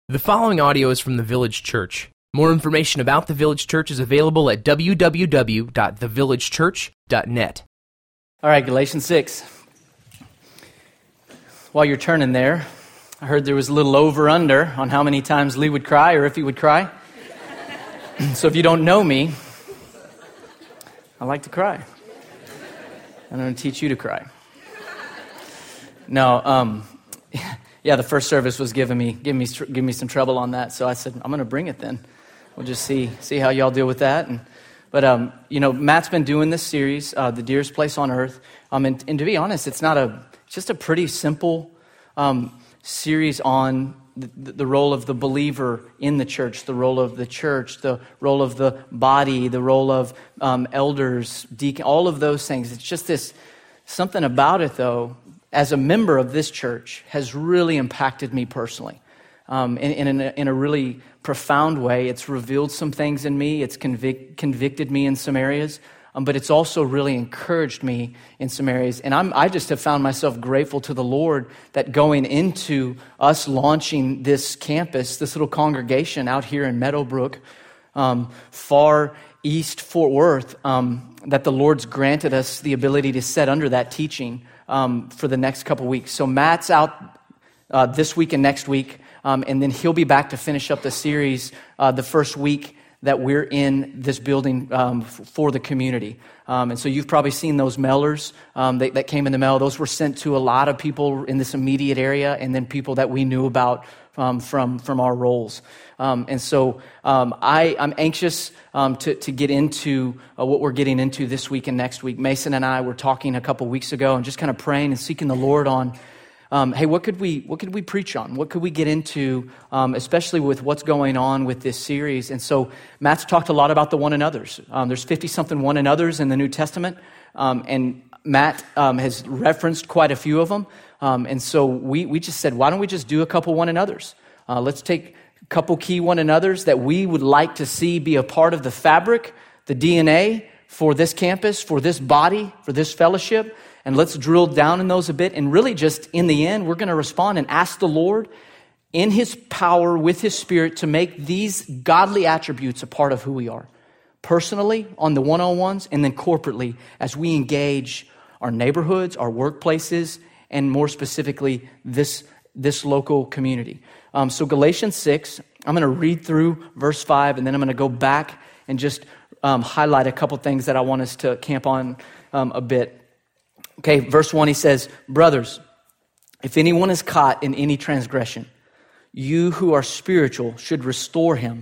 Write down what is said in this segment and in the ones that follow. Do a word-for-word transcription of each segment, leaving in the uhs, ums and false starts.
The following audio is from the Village Church. More information about the Village Church is available at w w w dot the village church dot net. All right, Galatians six. While you're turning there, I heard there was a little over-under on how many times Lee would cry or if he would cry. So if you don't know me, I like to cry. I'm going to teach you to cry. No, um... Yeah, the first service was giving me giving me giving me some trouble on that, so I said I'm going to bring it. Then we'll just see see how y'all deal with that. And but um, you know, Matt's been doing this series, uh, "The Dearest Place on Earth," um, and, and to be honest, it's not a it's just a pretty simple um, series on the, the role of the believer in the church, the role of the church, the role of the body, the role of um, elders, deacon, all of those things. It's just this something about it, though. As a member of this church, has really impacted me personally um, in, in, a, in a really profound way. It's revealed some things in me. It's convic- convicted me in some areas, um, but it's also really encouraged me in some areas. And I'm, I just have found myself grateful to the Lord that going into us launching this campus, this little congregation out here in Meadowbrook, um, far east Fort Worth, um, that the Lord's granted us the ability to set under that teaching Um, for the next couple weeks. So Matt's out uh, this week and next week, um, and then he'll be back to finish up the series uh, the first week that we're in this building um, f- for the community. Um, and so you've probably seen those mailers um, that, that came in the mail. Those were sent to a lot of people in this immediate area, and then people that we knew about um, from from our roles. Um, and so um, I, I'm anxious um, to, to get into uh, what we're getting into this week and next week. Mason and I were talking a couple weeks ago and just kind of praying and seeking the Lord on, um, hey, what could we what could we preach on? What could we get into, um, especially with what's going on with this series? And so Matt's talked a lot about the one another's. Um, there's fifty-something one another's in the New Testament, um, and Matt um, has referenced quite a few of them. Um, and so we we just said, why don't we just do a couple one another's? Uh, let's take a couple key one another's that we would like to see be a part of the fabric, the D N A for this campus, for this body, for this fellowship. And let's drill down in those a bit. And really just in the end, we're going to respond and ask the Lord in his power, with his spirit, to make these godly attributes a part of who we are. Personally, on the one-on-ones, and then corporately as we engage our neighborhoods, our workplaces, and more specifically, this, this local community. Um, so Galatians six, I'm going to read through verse five, and then I'm going to go back and just um, highlight a couple things that I want us to camp on um, a bit. Okay, verse one, he says, "Brothers, if anyone is caught in any transgression, you who are spiritual should restore him.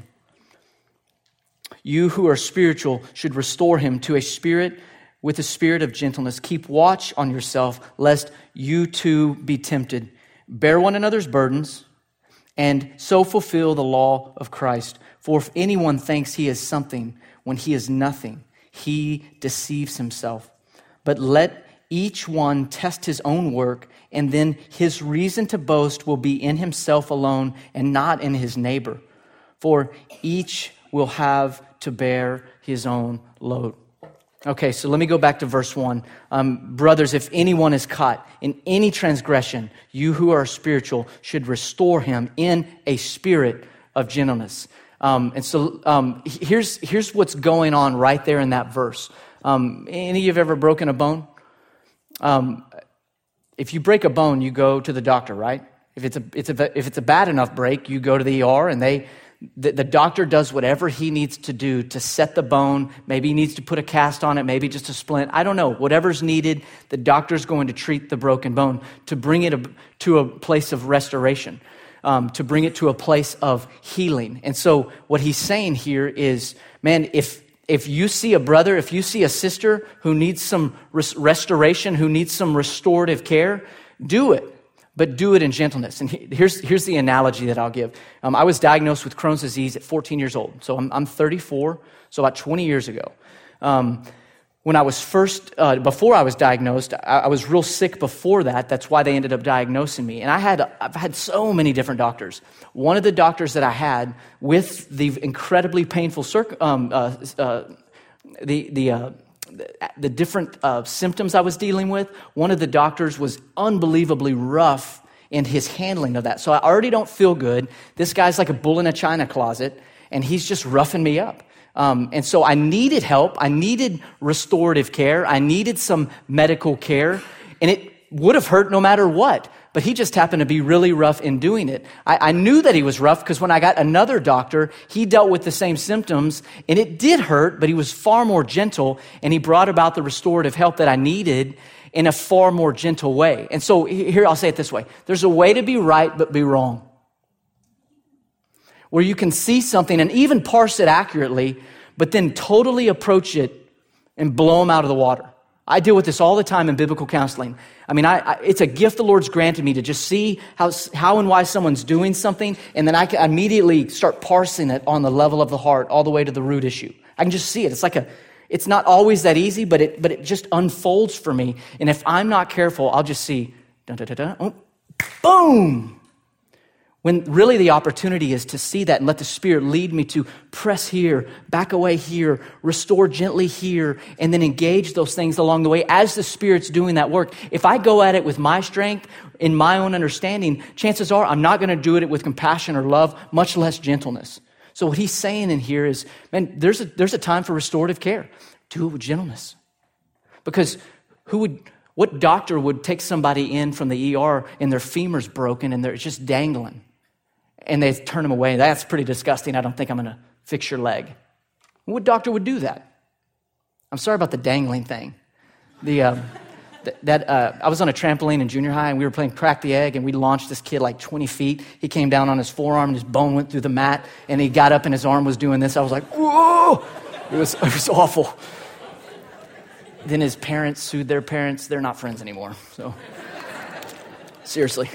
You who are spiritual should restore him to a spirit with a spirit of gentleness. Keep watch on yourself, lest you too be tempted. Bear one another's burdens, and so fulfill the law of Christ. For if anyone thinks he is something when he is nothing, he deceives himself. But let each one test his own work, and then his reason to boast will be in himself alone and not in his neighbor. For each will have to bear his own load." Okay, so let me go back to verse one. Um, Brothers, if anyone is caught in any transgression, you who are spiritual should restore him in a spirit of gentleness. Um, and so um, here's here's what's going on right there in that verse. Um, any of you have ever broken a bone? Um, if you break a bone, you go to the doctor, right? If it's a it's a if it's a bad enough break, you go to the E R, and they. The, the doctor does whatever he needs to do to set the bone. Maybe he needs to put a cast on it, maybe just a splint. I don't know. Whatever's needed, the doctor's going to treat the broken bone to bring it a, to a place of restoration, um, to bring it to a place of healing. And so what he's saying here is, man, if if you see a brother, if you see a sister who needs some res- restoration, who needs some restorative care, do it. But do it in gentleness. And here's here's the analogy that I'll give. Um, I was diagnosed with Crohn's disease at fourteen years old. So I'm, I'm thirty-four, so about twenty years ago. Um, when I was first, uh, before I was diagnosed, I, I was real sick before that. That's why they ended up diagnosing me. And I had, I've had so many different doctors. One of the doctors that I had with the incredibly painful, circ- um, uh, uh, the, the, uh, the different uh, symptoms I was dealing with, one of the doctors was unbelievably rough in his handling of that. So I already don't feel good. This guy's like a bull in a china closet, and he's just roughing me up. Um, and so I needed help. I needed restorative care. I needed some medical care, and it would have hurt no matter what. But he just happened to be really rough in doing it. I, I knew that he was rough because when I got another doctor, he dealt with the same symptoms, and it did hurt, but he was far more gentle, and he brought about the restorative help that I needed in a far more gentle way. And so here, I'll say it this way. There's a way to be right but be wrong, where you can see something and even parse it accurately, but then totally approach it and blow them out of the water. I deal with this all the time in biblical counseling. I mean, I, I, it's a gift the Lord's granted me to just see how, how and why someone's doing something, and then I can immediately start parsing it on the level of the heart, all the way to the root issue. I can just see it. It's like a, it's not always that easy, but it, but it just unfolds for me. And if I'm not careful, I'll just see, dun, dun, dun, dun, oh, boom. When really the opportunity is to see that and let the Spirit lead me to press here, back away here, restore gently here, and then engage those things along the way as the Spirit's doing that work. If I go at it with my strength, in my own understanding, chances are I'm not going to do it with compassion or love, much less gentleness. So what he's saying in here is, man, there's a, there's a time for restorative care. Do it with gentleness. Because who would... What doctor would take somebody in from the E R and their femur's broken and they're just dangling? And they turn them away. That's pretty disgusting. I don't think I'm going to fix your leg. What doctor would do that? I'm sorry about the dangling thing. The uh, th- that uh, I was on a trampoline in junior high, and we were playing crack the egg, and we launched this kid like twenty feet. He came down on his forearm, and his bone went through the mat, and he got up, and his arm was doing this. I was like, whoa! It was, it was awful. Then his parents sued their parents. They're not friends anymore. So, seriously.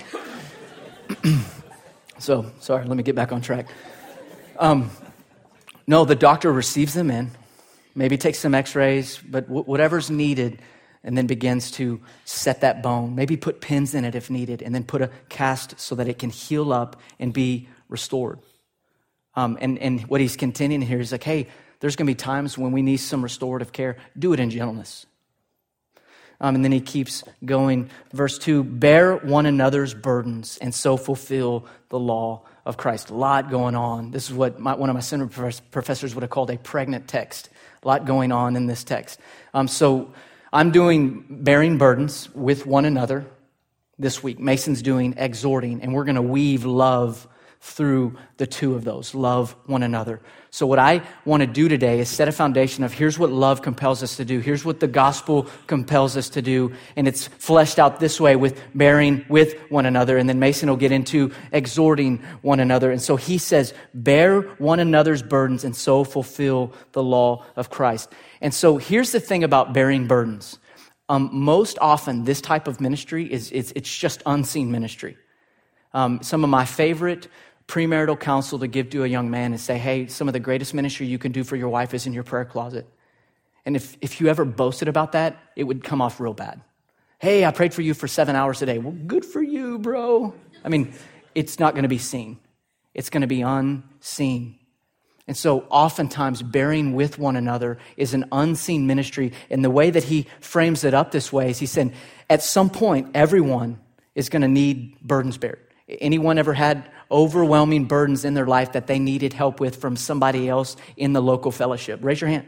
So, sorry, let me get back on track. Um, no, the doctor receives them in, maybe takes some x-rays, but w- whatever's needed, and then begins to set that bone, maybe put pins in it if needed, and then put a cast so that it can heal up and be restored. Um, and, and what he's continuing here is like, hey, there's going to be times when we need some restorative care. Do it in gentleness. Um, and then he keeps going. Verse two, bear one another's burdens and so fulfill the law of Christ. A lot going on. This is what my, one of my seminary professors would have called a pregnant text. A lot going on in this text. Um, so I'm doing bearing burdens with one another this week. Mason's doing exhorting, and we're going to weave love through the two of those. Love one another. So what I want to do today is set a foundation of here's what love compels us to do. Here's what the gospel compels us to do. And it's fleshed out this way with bearing with one another. And then Mason will get into exhorting one another. And so he says, bear one another's burdens and so fulfill the law of Christ. And so here's the thing about bearing burdens. Um, most often this type of ministry is it's, it's just unseen ministry. Um, some of my favorite premarital counsel to give to a young man is say, hey, some of the greatest ministry you can do for your wife is in your prayer closet. And if, if you ever boasted about that, it would come off real bad. Hey, I prayed for you for seven hours a day. Well, good for you, bro. I mean, it's not going to be seen. It's going to be unseen. And so oftentimes bearing with one another is an unseen ministry. And the way that he frames it up this way is he said, at some point, everyone is going to need burdens bared. Anyone ever had overwhelming burdens in their life that they needed help with from somebody else in the local fellowship? Raise your hand.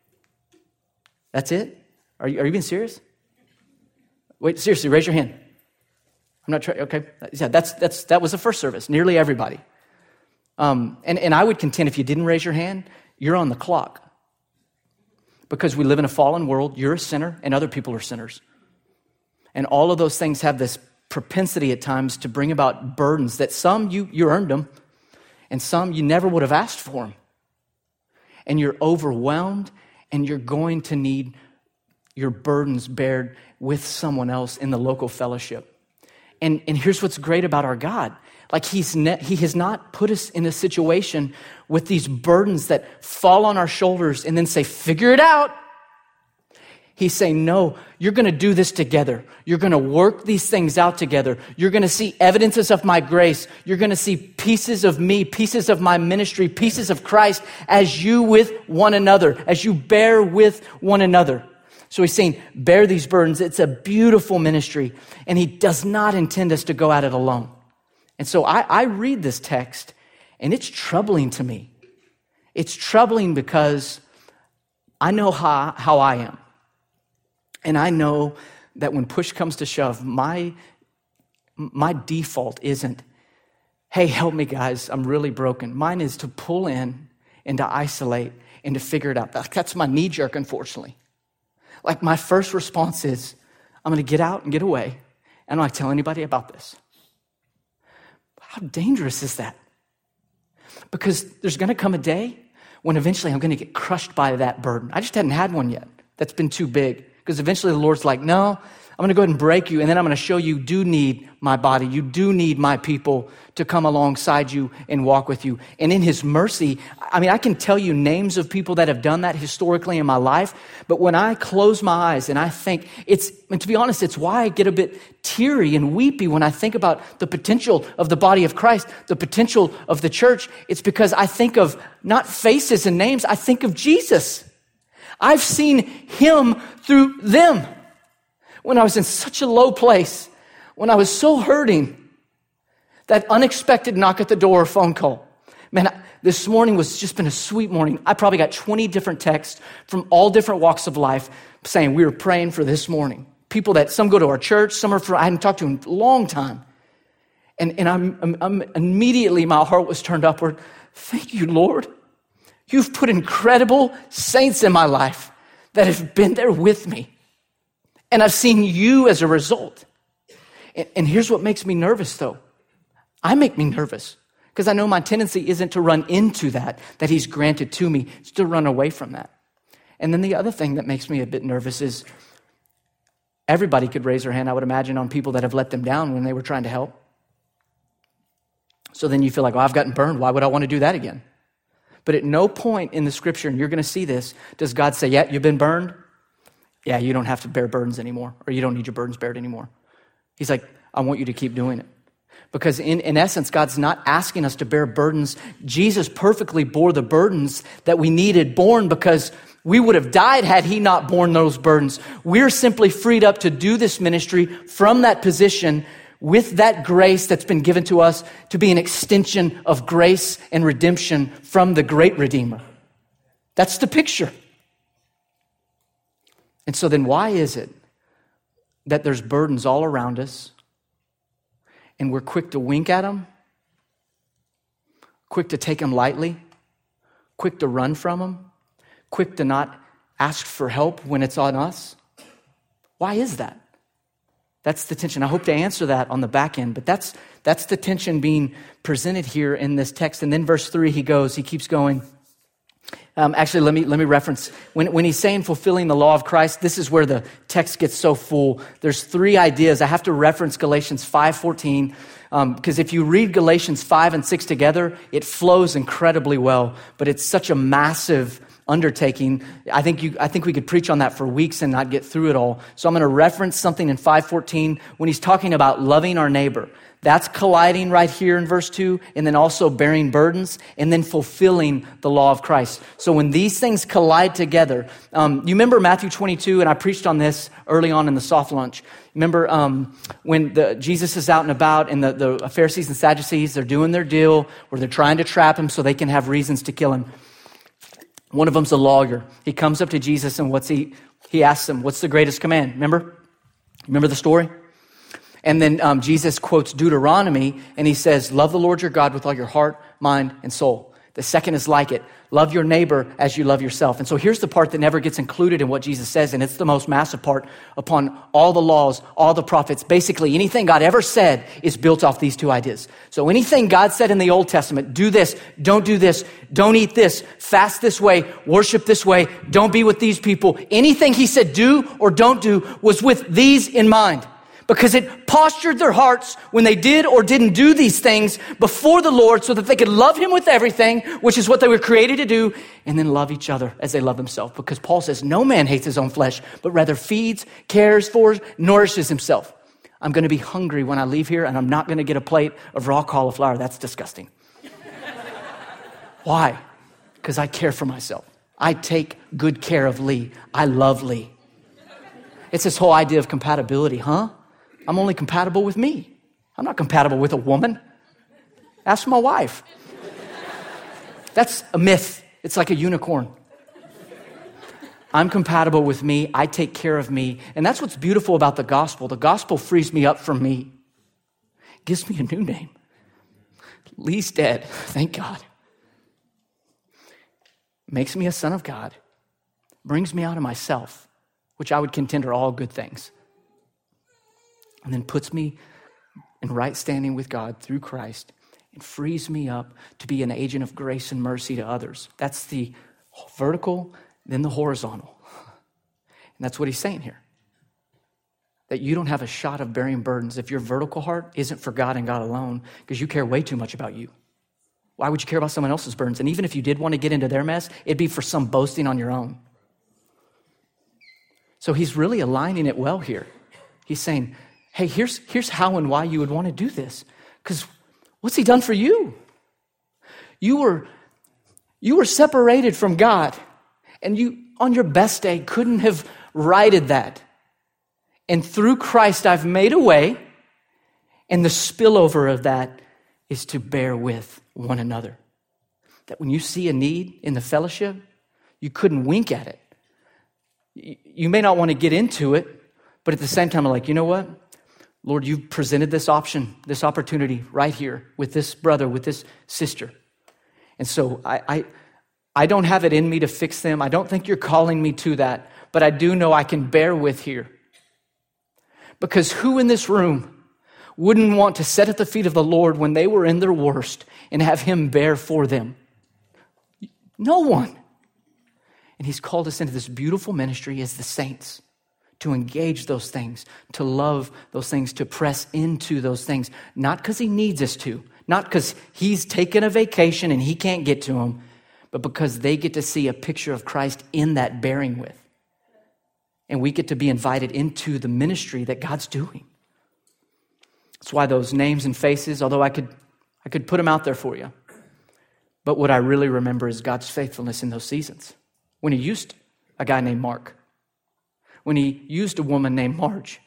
That's it? Are you, are you being serious? Wait, seriously, raise your hand. I'm not trying, okay. Yeah, that's, that's, that was the first service, nearly everybody. Um, and, and I would contend if you didn't raise your hand, you're on the clock. Because we live in a fallen world, you're a sinner, and other people are sinners. And all of those things have this propensity at times to bring about burdens that some you, you earned them, and some you never would have asked for them. And you're overwhelmed, and you're going to need your burdens bared with someone else in the local fellowship. And, and here's what's great about our God. Like he's ne- he has not put us in a situation with these burdens that fall on our shoulders and then say, figure it out. He's saying, no, you're going to do this together. You're going to work these things out together. You're going to see evidences of my grace. You're going to see pieces of me, pieces of my ministry, pieces of Christ as you with one another, as you bear with one another. So he's saying, bear these burdens. It's a beautiful ministry. And he does not intend us to go at it alone. And so I, I read this text, and it's troubling to me. It's troubling because I know how, how I am. And I know that when push comes to shove, my, my default isn't, hey, help me, guys, I'm really broken. Mine is to pull in and to isolate and to figure it out. That's my knee jerk, unfortunately. Like my first response is, I'm going to get out and get away, and I'm not tell anybody about this. How dangerous is that? Because there's going to come a day when eventually I'm going to get crushed by that burden. I just hadn't had one yet. That's been too big. Because eventually the Lord's like, no, I'm going to go ahead and break you, and then I'm going to show you do need my body. You do need my people to come alongside you and walk with you. And in his mercy, I mean, I can tell you names of people that have done that historically in my life, but when I close my eyes and I think, it's, and to be honest, it's why I get a bit teary and weepy when I think about the potential of the body of Christ, the potential of the church. It's because I think of not faces and names, I think of Jesus. I've seen him through them. When I was in such a low place, when I was so hurting, that unexpected knock at the door or phone call. Man, I, this morning was just been a sweet morning. I probably got twenty different texts from all different walks of life saying we were praying for this morning. People that some go to our church, some are for, I hadn't talked to in a long time. And, and I'm, I'm, I'm immediately, my heart was turned upward. Thank you, Lord. You've put incredible saints in my life that have been there with me. And I've seen you as a result. And, and here's what makes me nervous, though. I make me nervous because I know my tendency isn't to run into that, that he's granted to me. It's to run away from that. And then the other thing that makes me a bit nervous is everybody could raise their hand, I would imagine, on people that have let them down when they were trying to help. So then you feel like, oh, I've gotten burned. Why would I want to do that again? But at no point in the scripture, and you're going to see this, does God say, yeah, you've been burned? Yeah, you don't have to bear burdens anymore, or you don't need your burdens bared anymore. He's like, I want you to keep doing it. Because in, in essence, God's not asking us to bear burdens. Jesus perfectly bore the burdens that we needed borne because we would have died had he not borne those burdens. We're simply freed up to do this ministry from that position with that grace that's been given to us to be an extension of grace and redemption from the great Redeemer. That's the picture. And so then why is it that there's burdens all around us and we're quick to wink at them, quick to take them lightly, quick to run from them, quick to not ask for help when it's on us? Why is that? That's the tension. I hope to answer that on the back end, but that's that's the tension being presented here in this text. And then verse three, he goes, he keeps going. Um, actually, let me let me reference. When, when he's saying fulfilling the law of Christ, this is where the text gets so full. There's three ideas. I have to reference Galatians five fourteen, um, because if you read Galatians five and six together, it flows incredibly well, but it's such a massive undertaking. I think you. I think we could preach on that for weeks and not get through it all. So I'm going to reference something in five fourteen when he's talking about loving our neighbor. That's colliding right here in verse two, and then also bearing burdens, and then fulfilling the law of Christ. So when these things collide together, um, you remember Matthew twenty-two, and I preached on this early on in the soft lunch. Remember um, when the, Jesus is out and about, and the, the Pharisees and Sadducees, they're doing their deal, where they're trying to trap him so they can have reasons to kill him. One of them's a lawyer. He comes up to Jesus, and what's he? He asks him, "What's the greatest command?" Remember? Remember the story? And then um, Jesus quotes Deuteronomy, and he says, love the Lord your God with all your heart, mind, and soul. The second is like it. Love your neighbor as you love yourself. And so here's the part that never gets included in what Jesus says, and it's the most massive part. Upon all the laws, all the prophets, basically anything God ever said is built off these two ideas. So anything God said in the Old Testament, do this, don't do this, don't eat this, fast this way, worship this way, don't be with these people. Anything he said do or don't do was with these in mind. Because it postured their hearts when they did or didn't do these things before the Lord so that they could love him with everything, which is what they were created to do, and then love each other as they love themselves. Because Paul says, no man hates his own flesh, but rather feeds, cares for, nourishes himself. I'm going to be hungry when I leave here, and I'm not going to get a plate of raw cauliflower. That's disgusting. Why? Because I care for myself. I take good care of Lee. I love Lee. It's this whole idea of compatibility, huh? I'm only compatible with me. I'm not compatible with a woman. Ask my wife. That's a myth. It's like a unicorn. I'm compatible with me. I take care of me. And that's what's beautiful about the gospel. The gospel frees me up from me. Gives me a new name. Lee's dead. Thank God. Makes me a son of God. Brings me out of myself, which I would contend are all good things. And then puts me in right standing with God through Christ and frees me up to be an agent of grace and mercy to others. That's the vertical, then the horizontal. And that's what he's saying here. That you don't have a shot of bearing burdens if your vertical heart isn't for God and God alone, because you care way too much about you. Why would you care about someone else's burdens? And even if you did want to get into their mess, it'd be for some boasting on your own. So he's really aligning it well here. He's saying, hey, here's, here's how and why you would want to do this. Because what's he done for you? You were, you were separated from God, and you, on your best day, couldn't have righted that. And through Christ, I've made a way, and the spillover of that is to bear with one another. That when you see a need in the fellowship, you couldn't wink at it. You may not want to get into it, but at the same time, I'm like, you know what? Lord, you've presented this option, this opportunity right here with this brother, with this sister. And so I, I, I don't have it in me to fix them. I don't think you're calling me to that, but I do know I can bear with here. Because who in this room wouldn't want to sit at the feet of the Lord when they were in their worst and have him bear for them? No one. And he's called us into this beautiful ministry as the saints to engage those things, to love those things, to press into those things, not because he needs us to, not because he's taken a vacation and he can't get to them, but because they get to see a picture of Christ in that bearing with. And we get to be invited into the ministry that God's doing. That's why those names and faces, although I could, I could put them out there for you, but what I really remember is God's faithfulness in those seasons. When he used a guy named Mark, when he used a woman named Marge.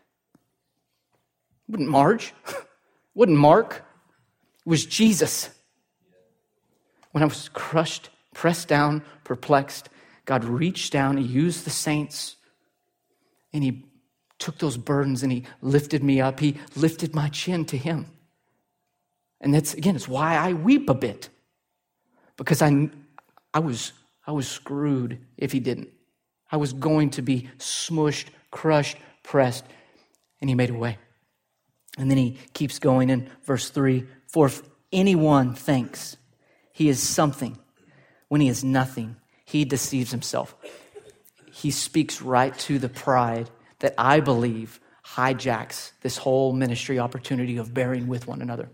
It wasn't Marge, it wasn't Mark, it was Jesus. When I was crushed, pressed down, perplexed, God reached down, he used the saints, and he took those burdens and he lifted me up. He lifted my chin to him. And that's, again, it's why I weep a bit. Because I, I was I was screwed if he didn't. I was going to be smushed, crushed, pressed, and he made a way. And then he keeps going in verse three, for if anyone thinks he is something when he is nothing, he deceives himself. He speaks right to the pride that I believe hijacks this whole ministry opportunity of bearing with one another.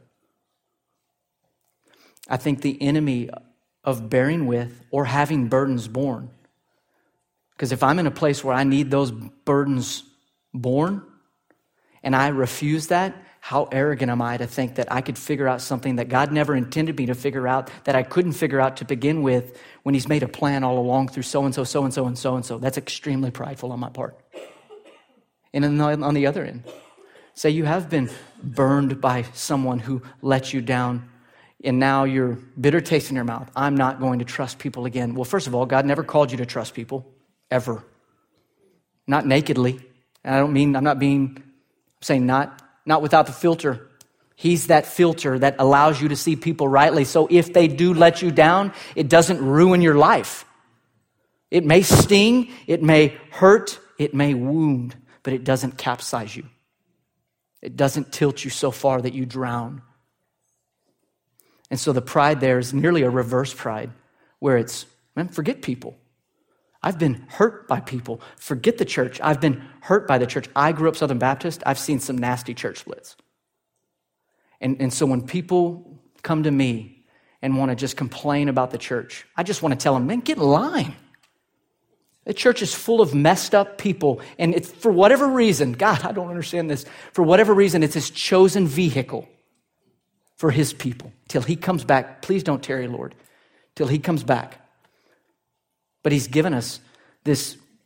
I think the enemy of bearing with or having burdens borne. Because if I'm in a place where I need those burdens borne and I refuse that, how arrogant am I to think that I could figure out something that God never intended me to figure out, that I couldn't figure out to begin with when he's made a plan all along through so-and-so, so-and-so, and so-and-so. That's extremely prideful on my part. And then on the other end, say you have been burned by someone who let you down, and now you're bitter taste in your mouth. I'm not going to trust people again. Well, first of all, God never called you to trust people, ever. Not nakedly. And I don't mean, I'm not being, I'm saying not, not without the filter. He's that filter that allows you to see people rightly. So if they do let you down, it doesn't ruin your life. It may sting, it may hurt, it may wound, but it doesn't capsize you. It doesn't tilt you so far that you drown. And so the pride there is nearly a reverse pride, where it's, man, forget people. I've been hurt by people. Forget the church. I've been hurt by the church. I grew up Southern Baptist. I've seen some nasty church splits. And, and so when people come to me and want to just complain about the church, I just want to tell them, man, get in line. The church is full of messed up people. And it's for whatever reason, God, I don't understand this. For whatever reason, it's his chosen vehicle for his people. Till he comes back. Please don't tarry, Lord. Till he comes back. But he's given us this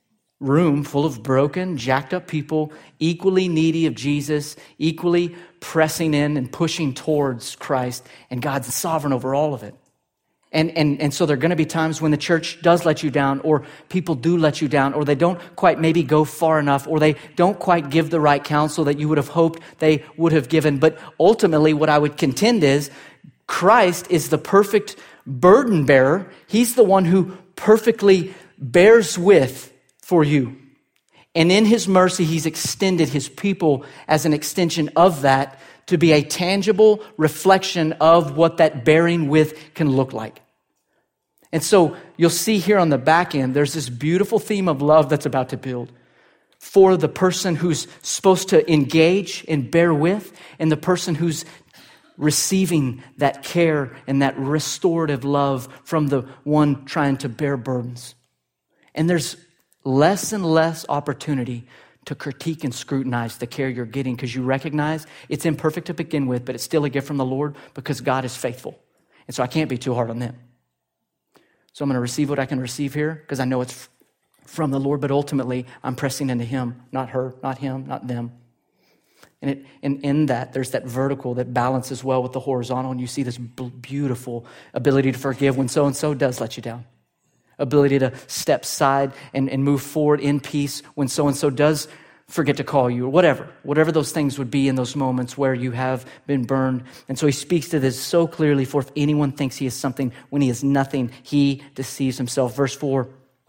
room full of broken, jacked up people, equally needy of Jesus, equally pressing in and pushing towards Christ, and God's sovereign over all of it. And, and, and so there are going to be times when the church does let you down, or people do let you down, or they don't quite maybe go far enough, or they don't quite give the right counsel that you would have hoped they would have given. But ultimately, what I would contend is Christ is the perfect burden bearer. He's the one who perfectly bears with for you. And in his mercy, he's extended his people as an extension of that to be a tangible reflection of what that bearing with can look like. And so you'll see here on the back end, there's this beautiful theme of love that's about to build for the person who's supposed to engage and bear with, and the person who's receiving that care and that restorative love from the one trying to bear burdens. And there's less and less opportunity to critique and scrutinize the care you're getting, because you recognize it's imperfect to begin with, but it's still a gift from the Lord because God is faithful. And so I can't be too hard on them. So I'm going to receive what I can receive here because I know it's from the Lord, but ultimately I'm pressing into him, not her, not him, not them. And, it, and in that, there's that vertical that balances well with the horizontal, and you see this b- beautiful ability to forgive when so-and-so does let you down. Ability to step aside and, and move forward in peace when so-and-so does forget to call you, or whatever. Whatever those things would be in those moments where you have been burned. And so he speaks to this so clearly, for if anyone thinks he is something when he is nothing, he deceives himself. Verse four,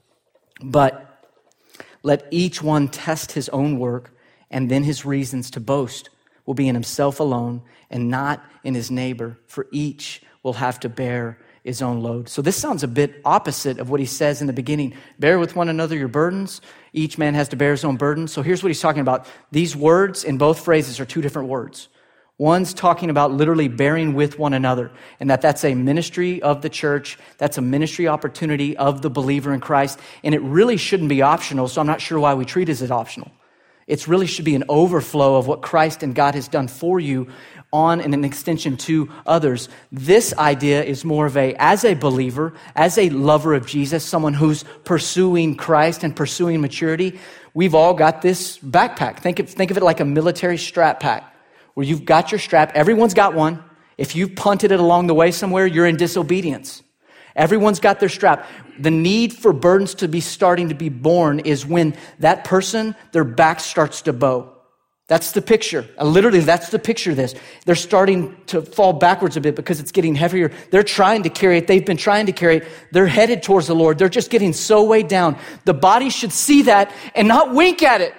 but let each one test his own work, and then his reasons to boast will be in himself alone and not in his neighbor, for each will have to bear his own load. So this sounds a bit opposite of what he says in the beginning. Bear with one another your burdens. Each man has to bear his own burden. So here's what he's talking about. These words in both phrases are two different words. One's talking about literally bearing with one another, and that that's a ministry of the church. That's a ministry opportunity of the believer in Christ. And it really shouldn't be optional, so I'm not sure why we treat it as optional. It really should be an overflow of what Christ and God has done for you on and an extension to others. This idea is more of a, as a believer, as a lover of Jesus, someone who's pursuing Christ and pursuing maturity, we've all got this backpack. Think of, think of it like a military strap pack, where you've got your strap. Everyone's got one. If you've punted it along the way somewhere, you're in disobedience. Everyone's got their strap. The need for burdens to be starting to be born is when that person, their back starts to bow. That's the picture. Literally, that's the picture of this. They're starting to fall backwards a bit because it's getting heavier. They're trying to carry it. They've been trying to carry it. They're headed towards the Lord. They're just getting so weighed down. The body should see that and not wink at it.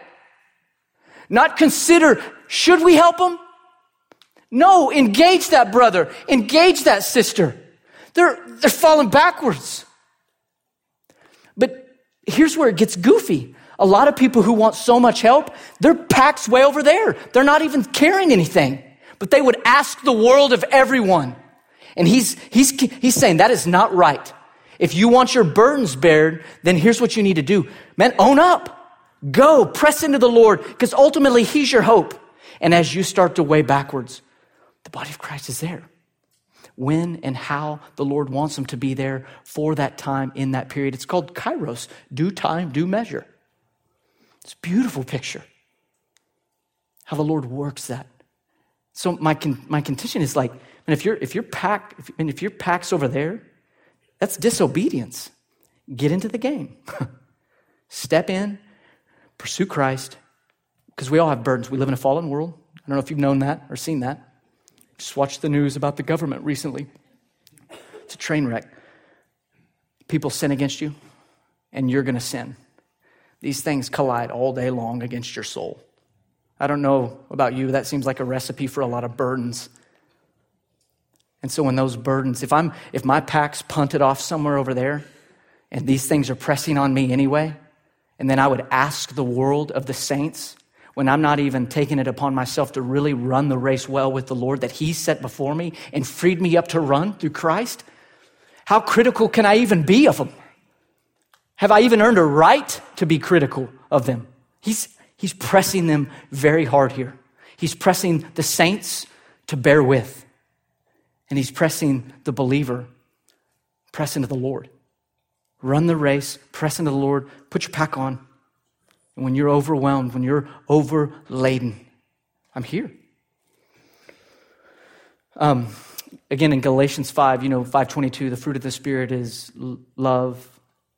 Not consider, should we help them? No, engage that brother. Engage that sister. They're, they're falling backwards. But here's where it gets goofy. A lot of people who want so much help, their pack's way over there. They're not even carrying anything. But they would ask the world of everyone. And he's, he's, he's saying that is not right. If you want your burdens bared, then here's what you need to do. Man, own up. Go, press into the Lord, because ultimately he's your hope. And as you start to weigh backwards, the body of Christ is there. When and how the Lord wants them to be there for that time in that period. It's called kairos, due time, due measure. It's a beautiful picture. How the Lord works that. So my con- my contention is like, and if you're if you're pack, if, and if your pack's over there, that's disobedience. Get into the game. Step in, pursue Christ, because we all have burdens. We live in a fallen world. I don't know if you've known that or seen that. Just watched the news about the government recently. It's a train wreck. People sin against you, and you're going to sin. These things collide all day long against your soul. I don't know about you, that seems like a recipe for a lot of burdens. And so when those burdens, if I'm, if my pack's punted off somewhere over there, and these things are pressing on me anyway, and then I would ask the world of the saints, when I'm not even taking it upon myself to really run the race well with the Lord that he set before me and freed me up to run through Christ, how critical can I even be of them? Have I even earned a right to be critical of them? He's, he's pressing them very hard here. He's pressing the saints to bear with. And he's pressing the believer, press into the Lord. Run the race, press into the Lord, put your pack on, And when you're overwhelmed, when you're overladen, I'm here. Um, again, in Galatians five, you know, five twenty-two, the fruit of the Spirit is l- love,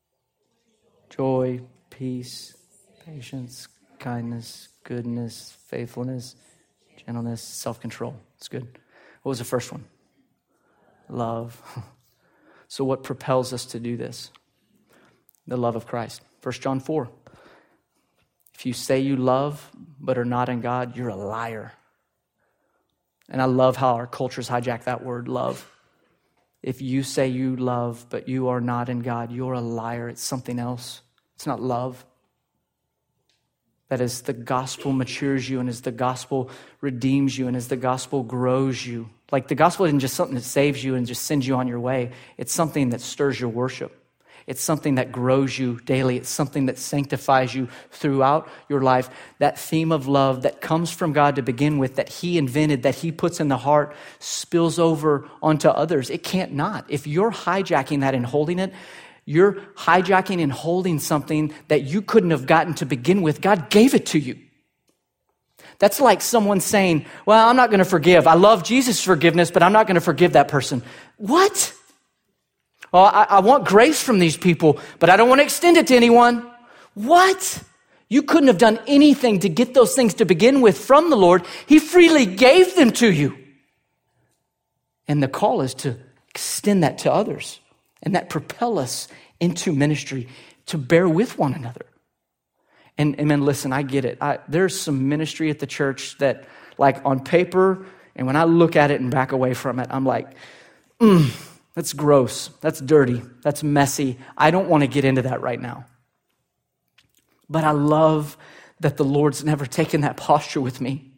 joy, peace, patience, kindness, goodness, faithfulness, gentleness, self-control. It's good. What was the first one? Love. So what propels us to do this? The love of Christ. First John four. If you say you love but are not in God, you're a liar. And I love how our cultures hijack that word, love. If you say you love but you are not in God, you're a liar. It's something else. It's not love. That as the gospel matures you and as the gospel redeems you and as the gospel grows you. Like the gospel isn't just something that saves you and just sends you on your way. It's something that stirs your worship. It's something that grows you daily. It's something that sanctifies you throughout your life. That theme of love that comes from God to begin with, that he invented, that he puts in the heart, spills over onto others. It can't not. If you're hijacking that and holding it, you're hijacking and holding something that you couldn't have gotten to begin with. God gave it to you. That's like someone saying, well, I'm not going to forgive. I love Jesus' forgiveness, but I'm not going to forgive that person. What? Well, I, I want grace from these people, but I don't want to extend it to anyone. What? You couldn't have done anything to get those things to begin with from the Lord. He freely gave them to you. And the call is to extend that to others. And that propel us into ministry to bear with one another. And, and man, listen, I get it. I, there's some ministry at the church that, like on paper, and when I look at it and back away from it, I'm like, mm, that's gross. That's dirty. That's messy. I don't want to get into that right now. But I love that the Lord's never taken that posture with me.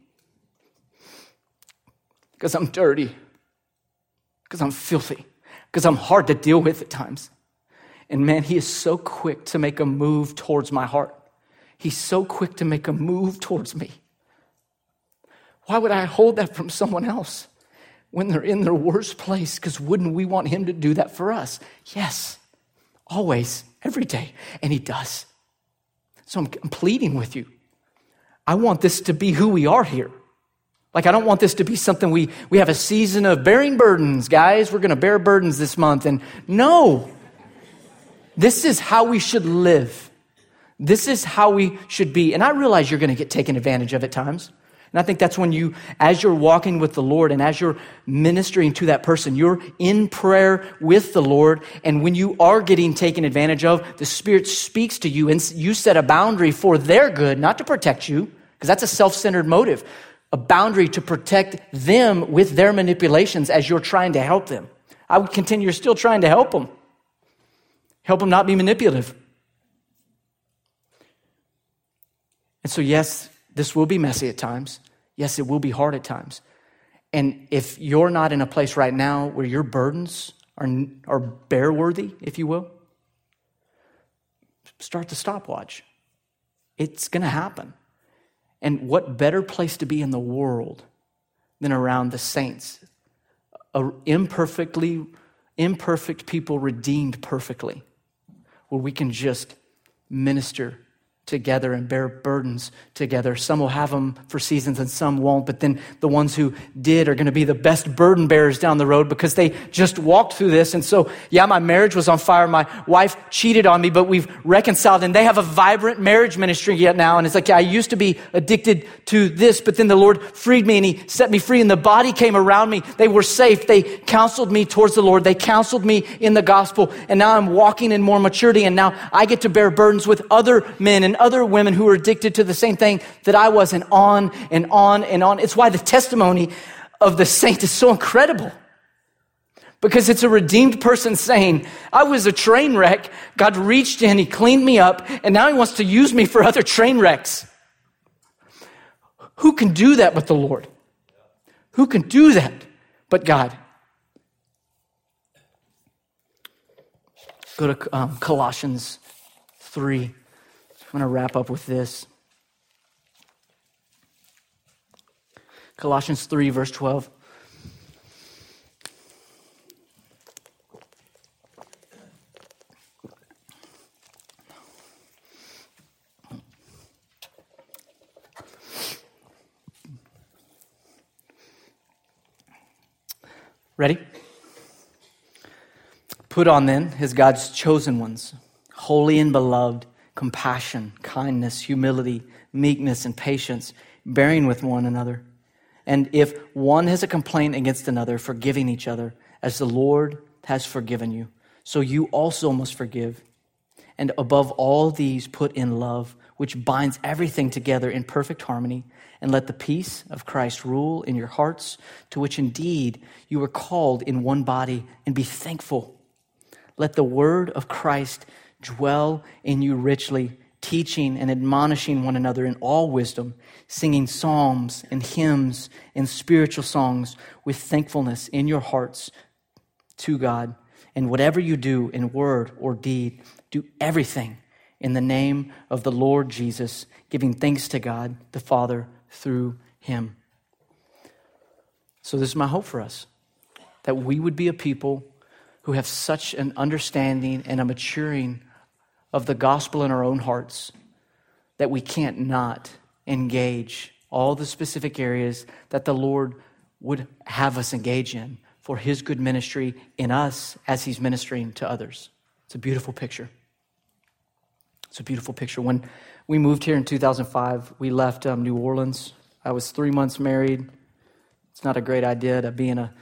Because I'm dirty. Because I'm filthy. Because I'm hard to deal with at times. And man, he is so quick to make a move towards my heart. He's so quick to make a move towards me. Why would I hold that from someone else when they're in their worst place? Because wouldn't we want him to do that for us? Yes, always, every day. And he does. So I'm, I'm pleading with you. I want this to be who we are here. Like, I don't want this to be something we, we have a season of bearing burdens, guys. We're going to bear burdens this month. And no, this is how we should live. This is how we should be. And I realize you're going to get taken advantage of at times. And I think that's when you, as you're walking with the Lord and as you're ministering to that person, you're in prayer with the Lord. And when you are getting taken advantage of, the Spirit speaks to you and you set a boundary for their good, not to protect you, because that's a self-centered motive. A boundary to protect them with their manipulations as you're trying to help them. I would continue, you're still trying to help them. Help them not be manipulative. And so, yes, this will be messy at times. Yes, it will be hard at times. And if you're not in a place right now where your burdens are, are bear-worthy, if you will, start the stopwatch. It's going to happen. And what better place to be in the world than around the saints? A imperfectly, imperfect people redeemed perfectly, where we can just minister together and bear burdens together. Some will have them for seasons and some won't, but then the ones who did are going to be the best burden bearers down the road because they just walked through this. And so, yeah, my marriage was on fire. My wife cheated on me, but we've reconciled and they have a vibrant marriage ministry yet now. And it's like, yeah, I used to be addicted to this, but then the Lord freed me and he set me free and the body came around me. They were safe. They counseled me towards the Lord. They counseled me in the gospel. And now I'm walking in more maturity. And now I get to bear burdens with other men and other women who are addicted to the same thing that I was, and on and on and on. It's why the testimony of the saint is so incredible. Because it's a redeemed person saying, I was a train wreck. God reached in, he cleaned me up, and now he wants to use me for other train wrecks. Who can do that but the Lord? Who can do that but God? Go to um, Colossians three. I'm going to wrap up with this. Colossians three, verse twelve. Ready? Put on then, as God's chosen ones, holy and beloved, compassion, kindness, humility, meekness, and patience, bearing with one another. And if one has a complaint against another, forgiving each other, as the Lord has forgiven you, so you also must forgive. And above all these, put in love, which binds everything together in perfect harmony. And let the peace of Christ rule in your hearts, to which indeed you were called in one body, and be thankful. Let the word of Christ dwell in you richly, teaching and admonishing one another in all wisdom, singing psalms and hymns and spiritual songs with thankfulness in your hearts to God. And whatever you do in word or deed, do everything in the name of the Lord Jesus, giving thanks to God the Father through him. So this is my hope for us, that we would be a people who have such an understanding and a maturing of the gospel in our own hearts that we can't not engage all the specific areas that the Lord would have us engage in for his good ministry in us as he's ministering to others. It's a beautiful picture. It's a beautiful picture. When we moved here in two thousand five, we left um, New Orleans. I was three months married. It's not a great idea to be in a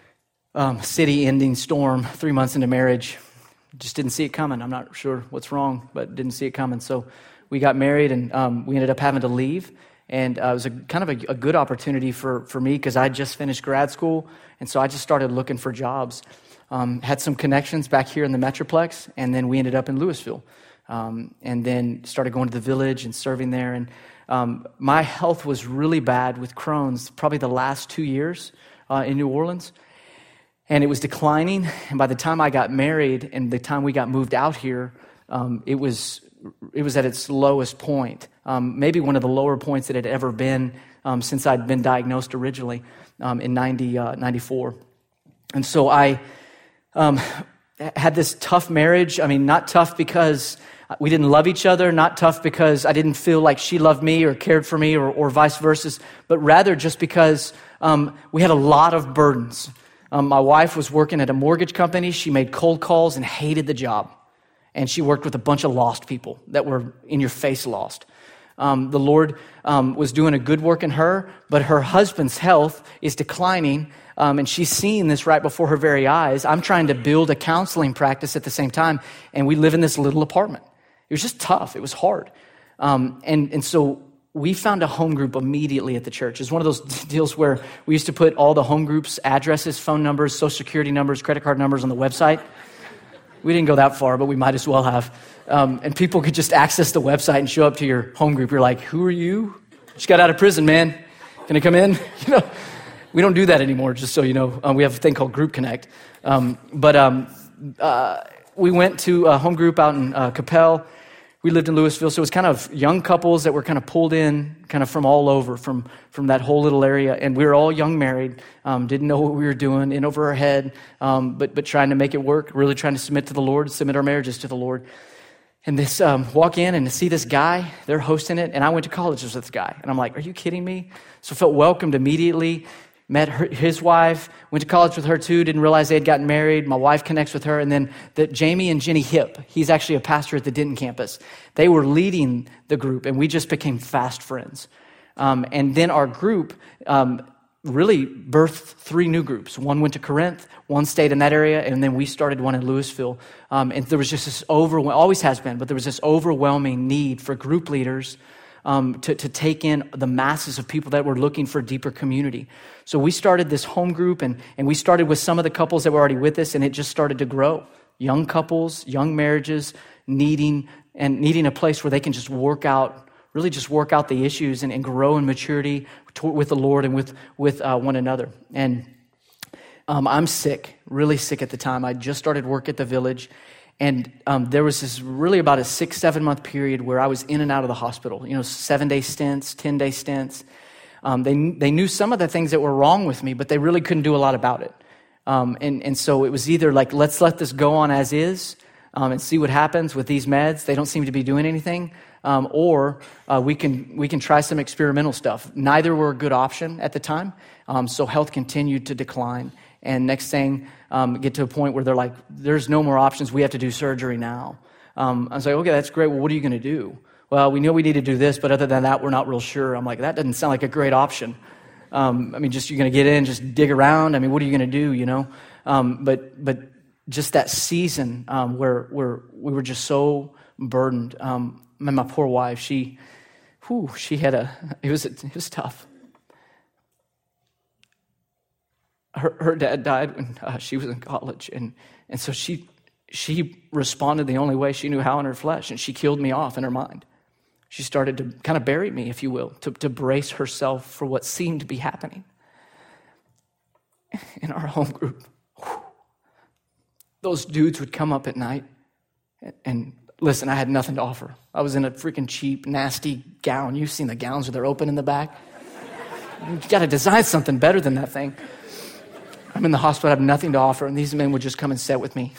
um, city-ending storm three months into marriage. Just didn't see it coming. I'm not sure what's wrong, but didn't see it coming. So we got married, and um, we ended up having to leave. And uh, it was a kind of a, a good opportunity for, for me because I just finished grad school, and so I just started looking for jobs. Um, had some connections back here in the Metroplex, and then we ended up in Louisville. Um, and then started going to the Village and serving there. And um, my health was really bad with Crohn's probably the last two years uh, in New Orleans. And it was declining. And by the time I got married and the time we got moved out here, um, it was it was at its lowest point. Um, maybe one of the lower points that it had ever been um, since I'd been diagnosed originally um, in ninety, uh, ninety-four. And so I um, had this tough marriage. I mean, not tough because we didn't love each other, not tough because I didn't feel like she loved me or cared for me or, or vice versa, but rather just because um, we had a lot of burdens. Um, my wife was working at a mortgage company. She made cold calls and hated the job. And she worked with a bunch of lost people that were in your face lost. Um, the Lord um, was doing a good work in her, but her husband's health is declining, um, and she's seeing this right before her very eyes. I'm trying to build a counseling practice at the same time, and we live in this little apartment. It was just tough. It was hard. Um, and, and so we found a home group immediately at the church. It's one of those deals where we used to put all the home groups' addresses, phone numbers, social security numbers, credit card numbers on the website. We didn't go that far, but we might as well have. Um, and people could just access the website and show up to your home group. You're like, who are you? Just got out of prison, man. Can I come in? You know, we don't do that anymore, just so you know. Um, we have a thing called Group Connect. Um, but um, uh, we went to a home group out in uh, Capel. We lived in Louisville, so it was kind of young couples that were kind of pulled in kind of from all over, from, from that whole little area. And we were all young married, um, didn't know what we were doing, in over our head, um, but but trying to make it work, really trying to submit to the Lord, submit our marriages to the Lord. And this, um, walk in and to see this guy, they're hosting it, and I went to college with this guy. And I'm like, are you kidding me? So felt welcomed immediately. Met her, his wife, went to college with her too, didn't realize they had gotten married. My wife connects with her. And then the, Jamie and Jenny Hipp, he's actually a pastor at the Denton campus. They were leading the group, and we just became fast friends. Um, and then our group um, really birthed three new groups. One went to Corinth, one stayed in that area, and then we started one in Louisville. Um, and there was just this overwhelming, always has been, but there was this overwhelming need for group leaders Um, to, to take in the masses of people that were looking for deeper community. So we started this home group, and, and we started with some of the couples that were already with us, and it just started to grow. Young couples, young marriages, needing and needing a place where they can just work out, really just work out the issues and, and grow in maturity to, with the Lord and with, with uh, one another. And um, I'm sick, really sick at the time. I just started work at the Village. And um, there was this really about a six, seven month period where I was in and out of the hospital, you know, seven day stints, ten day stints. Um, they they knew some of the things that were wrong with me, but they really couldn't do a lot about it. Um, and, and so it was either like, let's let this go on as is um, and see what happens with these meds. They don't seem to be doing anything. Um, or uh, we can we can try some experimental stuff. Neither were a good option at the time. Um, so health continued to decline. And next thing, um, get to a point where they're like, there's no more options. We have to do surgery now. Um, I was like, okay, that's great. Well, what are you going to do? Well, we know we need to do this, but other than that, we're not real sure. I'm like, that doesn't sound like a great option. Um, I mean, just you're going to get in, just dig around. I mean, what are you going to do, you know? Um, but but just that season um, where where we were just so burdened. Um, my, my poor wife, she, whew, she had a, it was it was tough. Her her dad died when uh, she was in college, and and so she she responded the only way she knew how in her flesh, and she killed me off in her mind. She started to kind of bury me, if you will, to, to brace herself for what seemed to be happening in our home group. Whew. Those dudes would come up at night and, and listen, I had nothing to offer. I was in a freaking cheap, nasty gown. You've seen the gowns where they're open in the back. You got to design something better than that thing. I'm in the hospital, I have nothing to offer, and these men would just come and sit with me.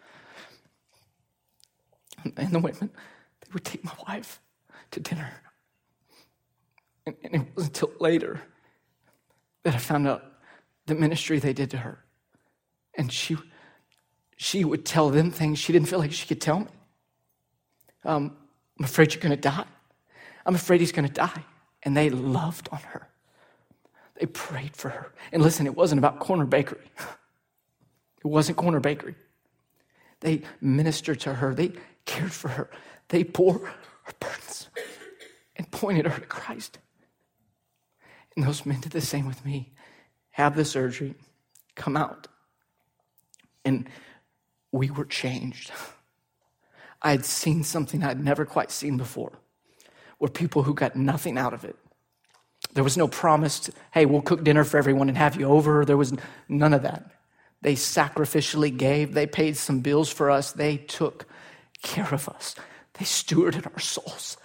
And the women, they would take my wife to dinner. And, and it wasn't until later that I found out the ministry they did to her. And she she would tell them things she didn't feel like she could tell me. Um, I'm afraid you're going to die. I'm afraid he's going to die. And they loved on her. They prayed for her. And listen, it wasn't about Corner Bakery. It wasn't Corner Bakery. They ministered to her. They cared for her. They bore her burdens and pointed her to Christ. And those men did the same with me. Have the surgery, come out. And we were changed. I had seen something I'd never quite seen before, where people who got nothing out of it. There was no promise to, hey, we'll cook dinner for everyone and have you over. There was none of that. They sacrificially gave. They paid some bills for us. They took care of us. They stewarded our souls.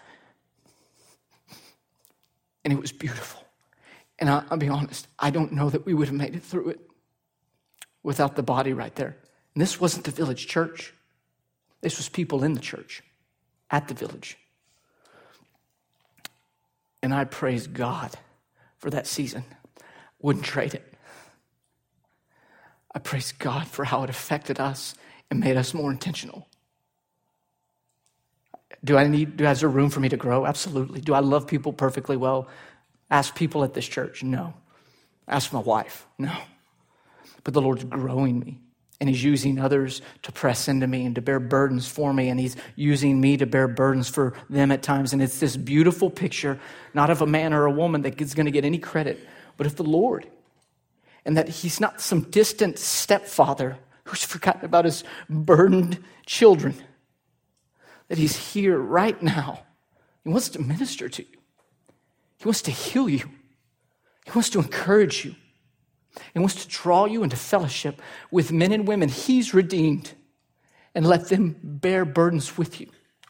And it was beautiful. And I'll, I'll be honest, I don't know that we would have made it through it without the body right there. And this wasn't the village church. This was people in the church, at the village. And I praise God for that season. Wouldn't trade it. I praise God for how it affected us and made us more intentional. Do I need, do, is there room for me to grow? Absolutely. Do I love people perfectly well? Ask people at this church? No. Ask my wife? No. But the Lord's growing me. And he's using others to press into me and to bear burdens for me. And he's using me to bear burdens for them at times. And it's this beautiful picture, not of a man or a woman that is going to get any credit, but of the Lord. And that he's not some distant stepfather who's forgotten about his burdened children. That he's here right now. He wants to minister to you. He wants to heal you. He wants to encourage you. He wants to draw you into fellowship with men and women he's redeemed and let them bear burdens with you.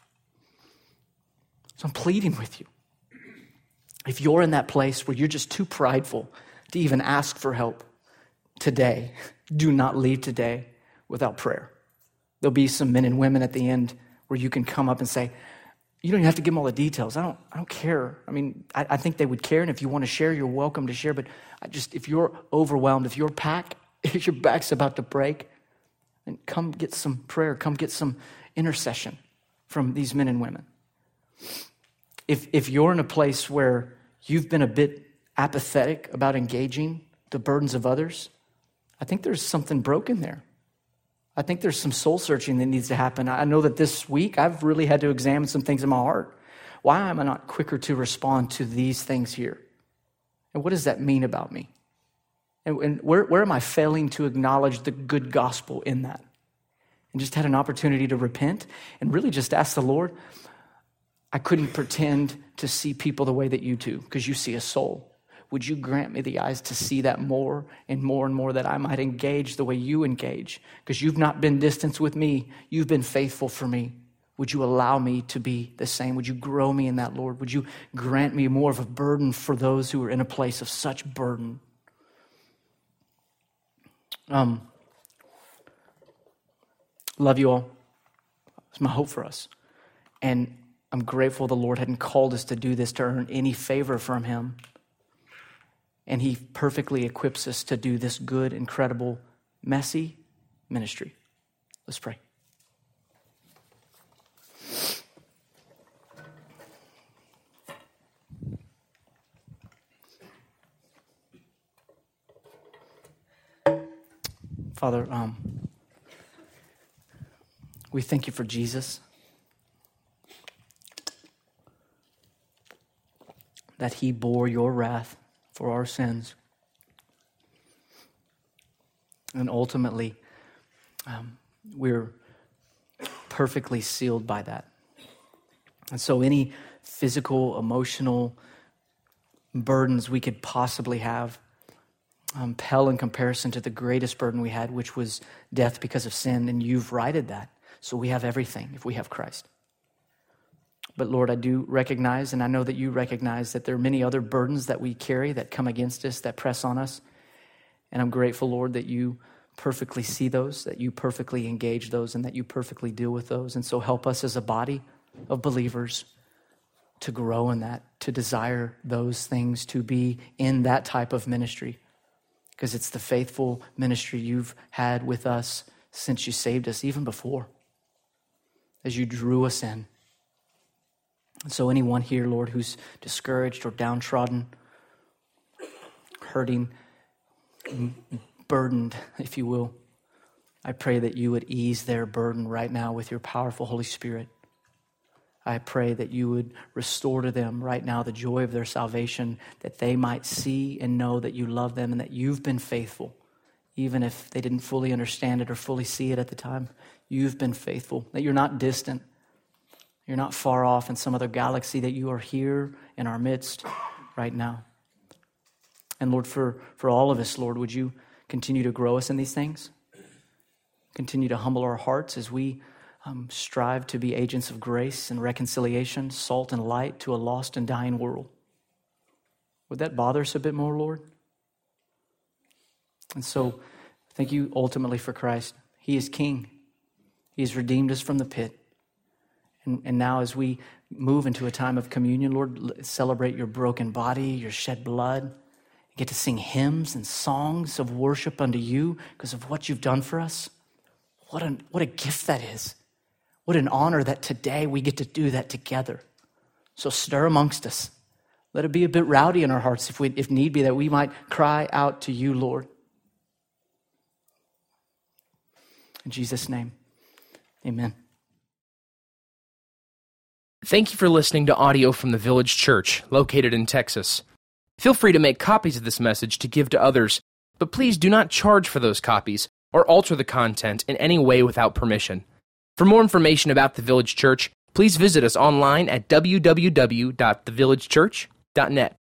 So I'm pleading with you. If you're in that place where you're just too prideful to even ask for help today, do not leave today without prayer. There'll be some men and women at the end where you can come up and say, you don't even have to give them all the details. I don't I don't care. I mean, I, I think they would care. And if you want to share, you're welcome to share. But I just, if you're overwhelmed, if your pack, if your back's about to break, then come get some prayer. Come get some intercession from these men and women. If if you're in a place where you've been a bit apathetic about engaging the burdens of others, I think there's something broken there. I think there's some soul searching that needs to happen. I know that this week I've really had to examine some things in my heart. Why am I not quicker to respond to these things here? And what does that mean about me? And, and where, where am I failing to acknowledge the good gospel in that? And just had an opportunity to repent and really just ask the Lord, I couldn't pretend to see people the way that you do because you see a soul. Would you grant me the eyes to see that more and more and more, that I might engage the way you engage? Because you've not been distant with me. You've been faithful for me. Would you allow me to be the same? Would you grow me in that, Lord? Would you grant me more of a burden for those who are in a place of such burden? Um, love you all. It's my hope for us. And I'm grateful the Lord hadn't called us to do this to earn any favor from him. and he perfectly equips us to do this good, incredible, messy ministry. Let's pray. Father, um, we thank you for Jesus, that he bore your wrath for our sins, and ultimately um, we're perfectly sealed by that. And so any physical, emotional burdens we could possibly have Um, pale in comparison to the greatest burden we had, which was death because of sin, and you've righted that. So we have everything if we have Christ. But Lord, I do recognize, and I know that you recognize, that there are many other burdens that we carry that come against us, that press on us. And I'm grateful, Lord, that you perfectly see those, that you perfectly engage those, and that you perfectly deal with those. And so help us as a body of believers to grow in that, to desire those things, to be in that type of ministry. Because it's the faithful ministry you've had with us since you saved us, even before, as you drew us in. And so anyone here, Lord, who's discouraged or downtrodden, hurting, burdened, if you will, I pray that you would ease their burden right now with your powerful Holy Spirit. I pray that you would restore to them right now the joy of their salvation, that they might see and know that you love them and that you've been faithful. Even if they didn't fully understand it or fully see it at the time, you've been faithful, that you're not distant. You're not far off in some other galaxy, that you are here in our midst right now. And Lord, for, for all of us, Lord, would you continue to grow us in these things? Continue to humble our hearts as we Um, strive to be agents of grace and reconciliation, salt and light to a lost and dying world. Would that bother us a bit more, Lord? And so, thank you ultimately for Christ. He is King. He has redeemed us from the pit. And, and now as we move into a time of communion, Lord, celebrate your broken body, your shed blood. Get to sing hymns and songs of worship unto you because of what you've done for us. What a, what a gift that is. What an honor that today we get to do that together. So stir amongst us. Let it be a bit rowdy in our hearts if we, if need be, that we might cry out to you, Lord. In Jesus' name, amen. Thank you for listening to audio from the Village Church, located in Texas. Feel free to make copies of this message to give to others, but please do not charge for those copies or alter the content in any way without permission. For more information about the Village Church, please visit us online at w w w dot the village church dot net.